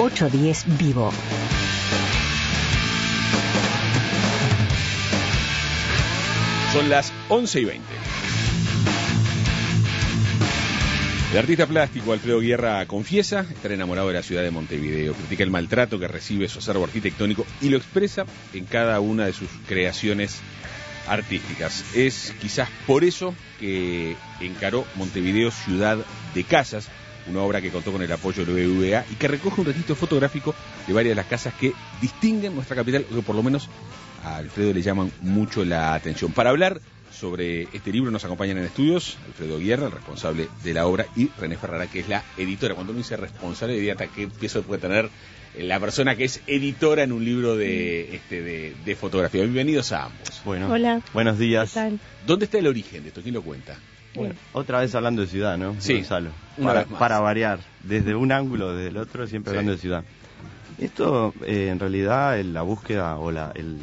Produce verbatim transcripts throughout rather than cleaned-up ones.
ocho diez Vivo. Son las once y veinte. El artista plástico Alfredo Guerra confiesa estar enamorado de la ciudad de Montevideo, critica el maltrato que recibe su acervo arquitectónico y lo expresa en cada una de sus creaciones artísticas. Es quizás por eso que encaró Montevideo Ciudad de Casas, una obra que contó con el apoyo del B B V A y que recoge un registro fotográfico de varias de las casas que distinguen nuestra capital, o que por lo menos a Alfredo le llaman mucho la atención. Para hablar sobre este libro nos acompañan en estudios Alfredo Guerra, el responsable de la obra, y René Ferrara, que es la editora. Cuando uno dice responsable, diría hasta qué peso puede tener la persona que es editora en un libro de, este, de, de fotografía. Bienvenidos a ambos. Bueno, hola. Buenos días. ¿Qué tal? ¿Dónde está el origen de esto? ¿Quién lo cuenta? Bueno, otra vez hablando de ciudad, ¿no? Sí, Gonzalo. una Para, vez más. para variar, desde un ángulo, desde el otro, siempre Sí. hablando de ciudad. Esto, eh, en realidad, la búsqueda o la, el,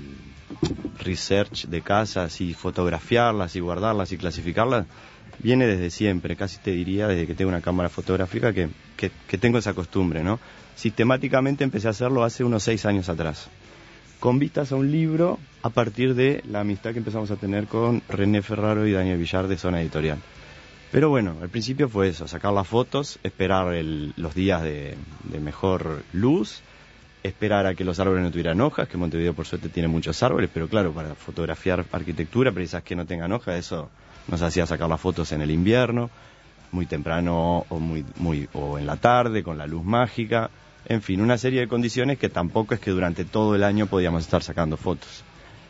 el research de casas y fotografiarlas y guardarlas y clasificarlas viene desde siempre, casi te diría desde que tengo una cámara fotográfica que, que, que tengo esa costumbre, ¿no? Sistemáticamente empecé a hacerlo hace unos seis años atrás, con vistas a un libro a partir de la amistad que empezamos a tener con René Ferraro y Daniel Villar de Zona Editorial. Pero bueno, al principio fue eso, sacar las fotos, esperar el, los días de, de mejor luz, esperar a que los árboles no tuvieran hojas, que Montevideo por suerte tiene muchos árboles, pero claro, para fotografiar arquitectura precisas que no tengan hojas, eso nos hacía sacar las fotos en el invierno, muy temprano o, muy, muy, o en la tarde, con la luz mágica, en fin, una serie de condiciones que tampoco es que durante todo el año podíamos estar sacando fotos.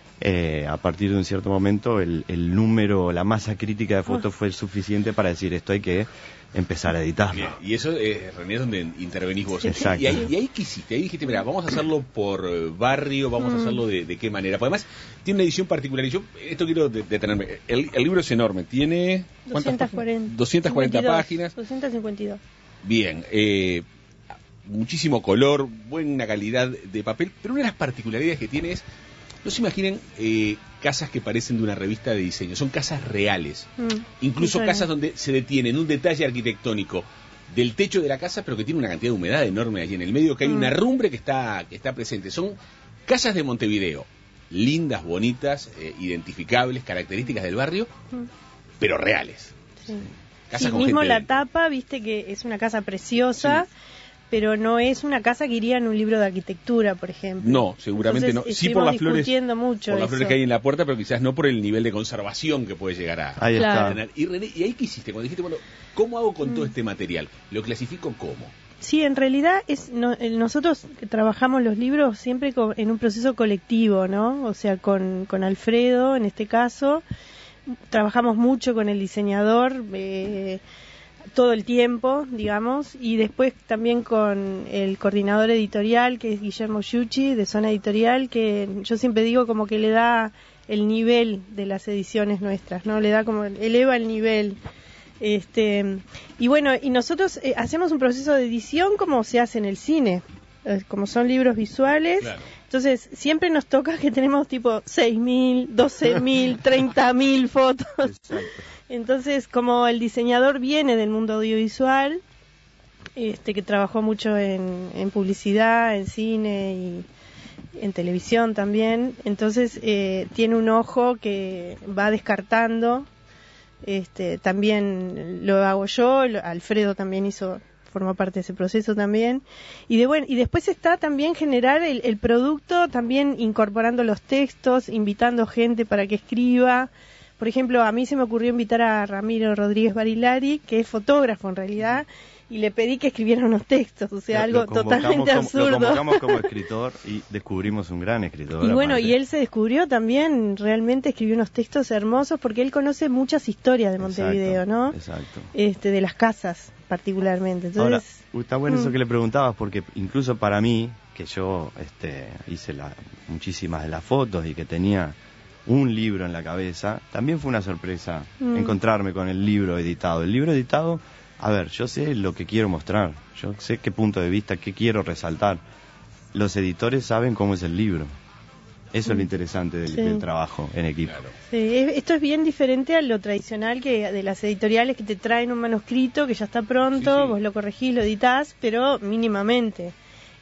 Eh, a partir de un cierto momento el, el número, la masa crítica de fotos fue suficiente para decir esto hay que empezar a editarlo. Bien, y eso, eh, René, es donde intervenís vos. Exacto. Y ahí, y ahí ¿qué hiciste? Ahí dijiste, mira, vamos a hacerlo por eh, barrio, vamos mm. a hacerlo de, de qué manera. Porque además tiene una edición particular, y yo esto quiero detenerme. El, el libro es enorme, tiene... doscientas cuarenta, doscientas cuarenta páginas. doscientas cincuenta y dos. Bien, eh, muchísimo color, buena calidad de papel, pero una de las particularidades que tiene es, no se imaginen eh, casas que parecen de una revista de diseño, son casas reales, mm, incluso casas real. Donde se detiene en un detalle arquitectónico del techo de la casa, pero que tiene una cantidad de humedad enorme allí en el medio, que hay mm. una herrumbre que está, que está presente. Son casas de Montevideo, lindas, bonitas, eh, identificables, características del barrio, mm. pero reales. Sí. Casas sí, con mismo gente... la tapa, viste que es una casa preciosa, sí. pero no es una casa que iría en un libro de arquitectura, por ejemplo. No, seguramente Entonces, no. Sí por las flores, mucho por las eso. flores que hay en la puerta, pero quizás no por el nivel de conservación que puede llegar a, ahí a está. tener. Y René, ¿y ahí qué hiciste? Cuando dijiste, bueno, ¿cómo hago con mm. todo este material? ¿Lo clasifico cómo? Sí, en realidad es no, nosotros trabajamos los libros siempre con, en un proceso colectivo, ¿no? O sea, con, con Alfredo, en este caso, trabajamos mucho con el diseñador, eh, todo el tiempo, digamos, y después también con el coordinador editorial, que es Guillermo Sciucci, de Zona Editorial, que yo siempre digo como que le da el nivel de las ediciones nuestras, ¿no? Le da como, eleva el nivel. Este, y bueno, y nosotros eh, hacemos un proceso de edición como se hace en el cine, eh, como son libros visuales. Claro. Entonces, siempre nos toca que tenemos tipo seis mil, doce mil, treinta mil fotos. Exacto. Entonces, como el diseñador viene del mundo audiovisual, este que trabajó mucho en, en publicidad, en cine y en televisión también, entonces eh, tiene un ojo que va descartando. Este, también lo hago yo, lo, Alfredo también hizo, forma parte de ese proceso también, y de bueno, y después está también generar el, el producto, también incorporando los textos, invitando gente para que escriba. Por ejemplo, a mí se me ocurrió invitar a Ramiro Rodríguez Barilari, que es fotógrafo en realidad, y le pedí que escribiera unos textos, o sea, lo, algo lo totalmente como, absurdo. Lo convocamos como escritor y descubrimos un gran escritor. Y bueno, aparte. Y él se descubrió también, realmente escribió unos textos hermosos, porque él conoce muchas historias de Montevideo, exacto, ¿no? Exacto. Este, de las casas, particularmente. Entonces, ahora, está bueno mm. eso que le preguntabas, porque incluso para mí, que yo este, hice la, muchísimas de las fotos y que tenía un libro en la cabeza, también fue una sorpresa mm. encontrarme con el libro editado. El libro editado, a ver, yo sé lo que quiero mostrar, yo sé qué punto de vista, qué quiero resaltar. Los editores saben cómo es el libro. Eso mm. es lo interesante del, sí. del trabajo en equipo. Claro. Sí, esto es bien diferente a lo tradicional que de las editoriales que te traen un manuscrito que ya está pronto, sí, sí. vos lo corregís, lo editás, pero mínimamente.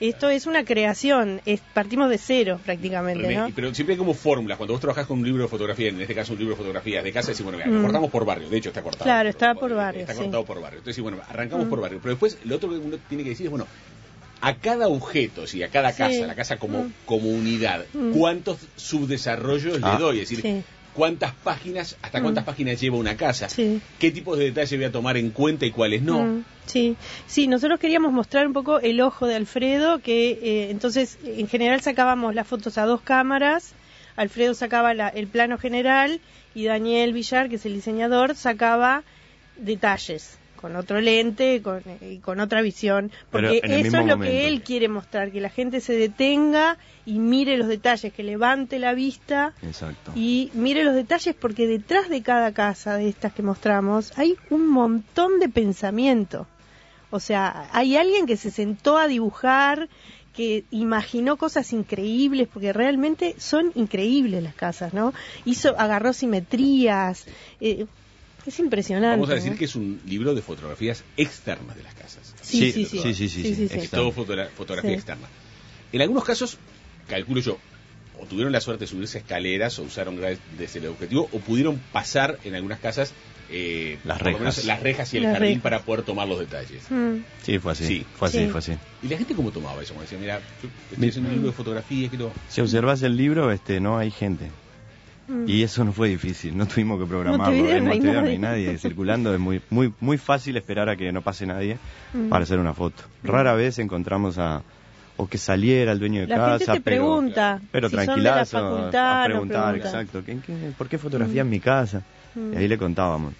Esto es una creación, es, partimos de cero prácticamente, pero, ¿no? me, pero siempre hay como fórmulas. Cuando vos trabajás con un libro de fotografía, en este caso un libro de fotografías de casa, decís, bueno, mira, Mm. lo cortamos por barrio. De hecho, está cortado. Claro, está por, por barrio, Está sí. cortado por barrio. Entonces, bueno, arrancamos Mm. por barrio. Pero después, lo otro que uno tiene que decir es, bueno, a cada objeto, sí, a cada Sí. casa, la casa como, Mm. como unidad, Mm. ¿cuántos subdesarrollos Ah. le doy? Es decir, Sí. ¿cuántas páginas, hasta Mm. cuántas páginas lleva una casa? Sí. ¿Qué tipos de detalles voy a tomar en cuenta y cuáles no? Mm, sí, sí, nosotros queríamos mostrar un poco el ojo de Alfredo, que eh, entonces en general sacábamos las fotos a dos cámaras, Alfredo sacaba la- el plano general y Daniel Villar, que es el diseñador, sacaba detalles con otro lente con, y con otra visión, Pero porque en el eso es mismo lo momento. que él quiere mostrar, que la gente se detenga y mire los detalles, que levante la vista Exacto. y mire los detalles, porque detrás de cada casa de estas que mostramos hay un montón de pensamiento. O sea, hay alguien que se sentó a dibujar, que imaginó cosas increíbles, porque realmente son increíbles las casas, ¿no? Hizo, agarró simetrías, eh, es impresionante. Vamos a decir ¿no? que es un libro de fotografías externas de las casas. Sí, sí, sí. sí, sí, sí, sí, sí. Es todo fotogra- fotografía Sí. externa. En algunos casos, calculo yo, o tuvieron la suerte de subirse a escaleras o usaron gra- desde el objetivo, o pudieron pasar en algunas casas eh, Las por lo menos rejas. las rejas y el Las jardín rejas. para poder tomar los detalles. Mm. Sí, fue así. Sí. Fue así, Sí. fue así. ¿Y la gente cómo tomaba eso? Como decía, mira, yo estoy Mi- haciendo un libro de fotografía, quiero... Si observas el libro, este, no hay gente. Mm. Y eso no fue difícil, no tuvimos que programarlo. Montevideo En no hay Montevideo no hay nadie. nadie circulando, es muy, muy, muy fácil esperar a que no pase nadie Mm. para hacer una foto. Rara vez encontramos a o que saliera el dueño de La casa, gente te pero, pregunta pero si son de la tranquilazo, facultad, a nos preguntar, preguntan. exacto, ¿qué, qué, ¿por qué fotografía en mi casa? Mm. Y ahí le contábamos.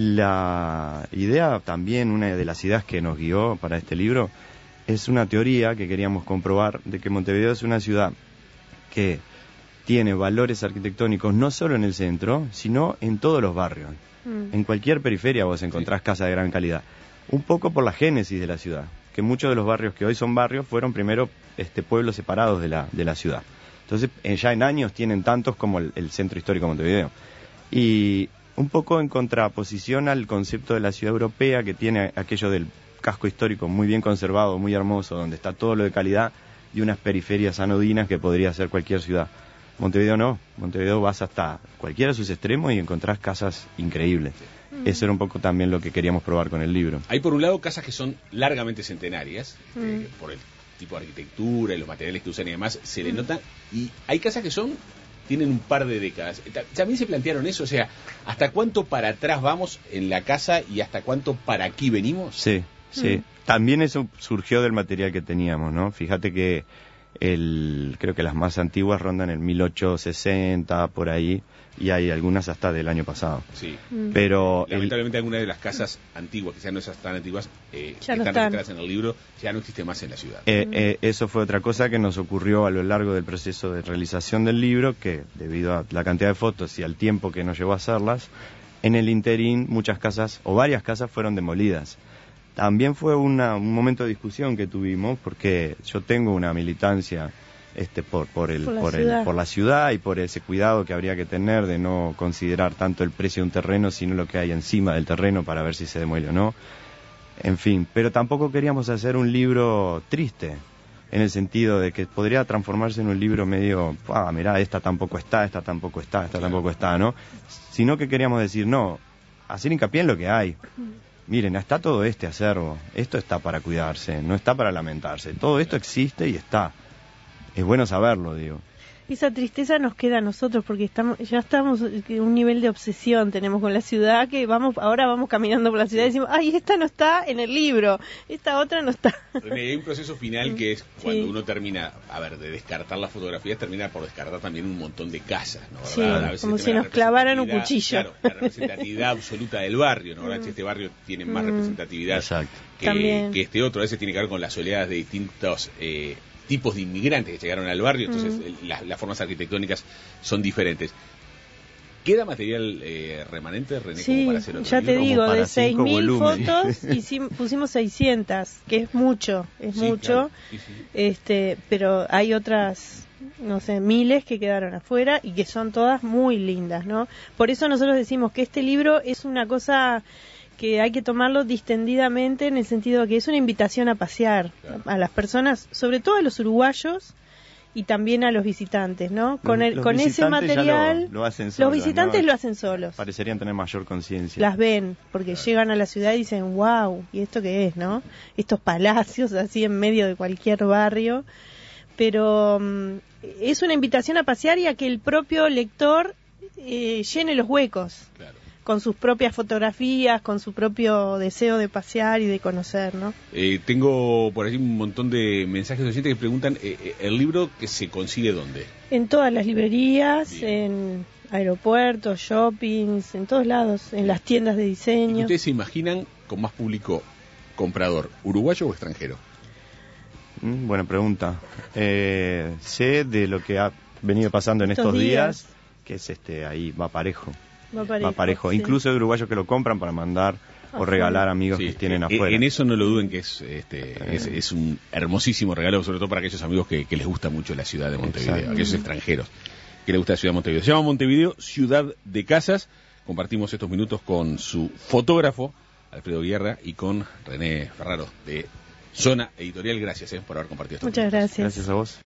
La idea también, una de las ideas que nos guió para este libro, es una teoría que queríamos comprobar de que Montevideo es una ciudad que tiene valores arquitectónicos no solo en el centro, sino en todos los barrios. Mm. En cualquier periferia vos encontrás casas de gran calidad. Un poco por la génesis de la ciudad, que muchos de los barrios que hoy son barrios fueron primero este, pueblos separados de la, de la ciudad. Entonces, eh, ya en años tienen tantos como el, el centro histórico de Montevideo. Y un poco en contraposición al concepto de la ciudad europea, que tiene aquello del casco histórico muy bien conservado, muy hermoso, donde está todo lo de calidad, y unas periferias anodinas que podría ser cualquier ciudad. Montevideo no, Montevideo vas hasta cualquiera de sus extremos y encontrás casas increíbles. Eso era un poco también lo que queríamos probar con el libro. Hay por un lado casas que son largamente centenarias, Mm. eh, por el tipo de arquitectura y los materiales que usan y demás, se Mm. le nota, y hay casas que son tienen un par de décadas. Ta- También se plantearon eso, o sea, ¿hasta cuánto para atrás vamos en la casa y hasta cuánto para aquí venimos? Sí, sí. Mm. También eso surgió del material que teníamos, ¿no? Fíjate que el, creo que las más antiguas rondan el mil ochocientos sesenta, por ahí, y hay algunas hasta del año pasado. Sí. Mm. Pero el- Lamentablemente algunas de las casas antiguas, quizás no esas tan antiguas, eh, que Ya no están están. registradas en el libro, ya no existe más en la ciudad. Eh, eh, eso fue otra cosa que nos ocurrió a lo largo del proceso de realización del libro, que debido a la cantidad de fotos y al tiempo que nos llevó a hacerlas, en el interín muchas casas o varias casas fueron demolidas. También fue una, un momento de discusión que tuvimos, porque yo tengo una militancia este, por, por, el, Por la por, el, ciudad. por la ciudad y por ese cuidado que habría que tener de no considerar tanto el precio de un terreno, sino lo que hay encima del terreno para ver si se demuele o no. En fin, pero tampoco queríamos hacer un libro triste, en el sentido de que podría transformarse en un libro medio, ah, mirá, esta tampoco está, esta tampoco está, esta tampoco está, ¿no? Sino que queríamos decir, no, hacer hincapié en lo que hay. Miren, está todo este acervo, esto está para cuidarse, no está para lamentarse, todo esto existe y está. Es bueno saberlo, digo. Esa tristeza nos queda a nosotros porque estamos ya estamos en un nivel de obsesión tenemos con la ciudad, que vamos ahora vamos caminando por la ciudad y decimos, ay, esta no está en el libro, esta otra no está. René, hay un proceso final que es cuando Sí. uno termina, a ver, de descartar las fotografías, termina por descartar también un montón de casas, ¿no? Sí, ¿Verdad? A veces como el si tema de la nos clavaran un representatividad- cuchillo. Claro, la representatividad absoluta del barrio, ¿no? ¿Verdad? Si este barrio tiene más Mm. representatividad Exacto. que, También. que este otro, a veces tiene que ver con las oleadas de distintos eh, tipos de inmigrantes que llegaron al barrio, entonces Mm. el- las, las formas arquitectónicas son diferentes. ¿Queda material eh, remanente, René, Sí, como para hacer otro ya te libro? digo, para de seis cinco mil volúmenes. fotos hicim- pusimos seiscientas, que es mucho, es Sí, mucho, claro, sí, sí. este, pero hay otras, no sé, miles que quedaron afuera y que son todas muy lindas, ¿no? Por eso nosotros decimos que este libro es una cosa que hay que tomarlo distendidamente en el sentido de que es una invitación a pasear claro. a las personas, sobre todo a los uruguayos y también a los visitantes, ¿no? Con el, los con ese material, lo, lo hacen solos, los visitantes ¿no? lo hacen solos. Parecerían tener mayor conciencia. Las ven, porque claro. llegan a la ciudad y dicen, wow, ¿y esto qué es, no? Estos palacios así en medio de cualquier barrio. Pero um, es una invitación a pasear y a que el propio lector eh, llene los huecos. Claro. Con sus propias fotografías, con su propio deseo de pasear y de conocer, ¿no? Eh, tengo por ahí un montón de mensajes de oyentes que preguntan, eh, ¿el libro que se consigue dónde? En todas las librerías, Bien. en aeropuertos, shoppings, en todos lados, en las tiendas de diseño. ¿Ustedes se imaginan con más público comprador, uruguayo o extranjero? Mm, buena pregunta. Eh, sé de lo que ha venido pasando en estos, estos días, días, que es este ahí va parejo. Va parejo, va parejo. Sí. Incluso hay uruguayos que lo compran para mandar Ajá. o regalar a amigos sí. que tienen afuera. En eso no lo duden, que es este eh. es, es un hermosísimo regalo, sobre todo para aquellos amigos que, que les gusta mucho la ciudad de Montevideo, Exacto. aquellos extranjeros que les gusta la ciudad de Montevideo. Se llama Montevideo, ciudad de casas. Compartimos estos minutos con su fotógrafo, Alfredo Guerra, y con René Ferraro, de Zona Editorial. Gracias eh, por haber compartido estos Muchas minutos. gracias. Gracias a vos.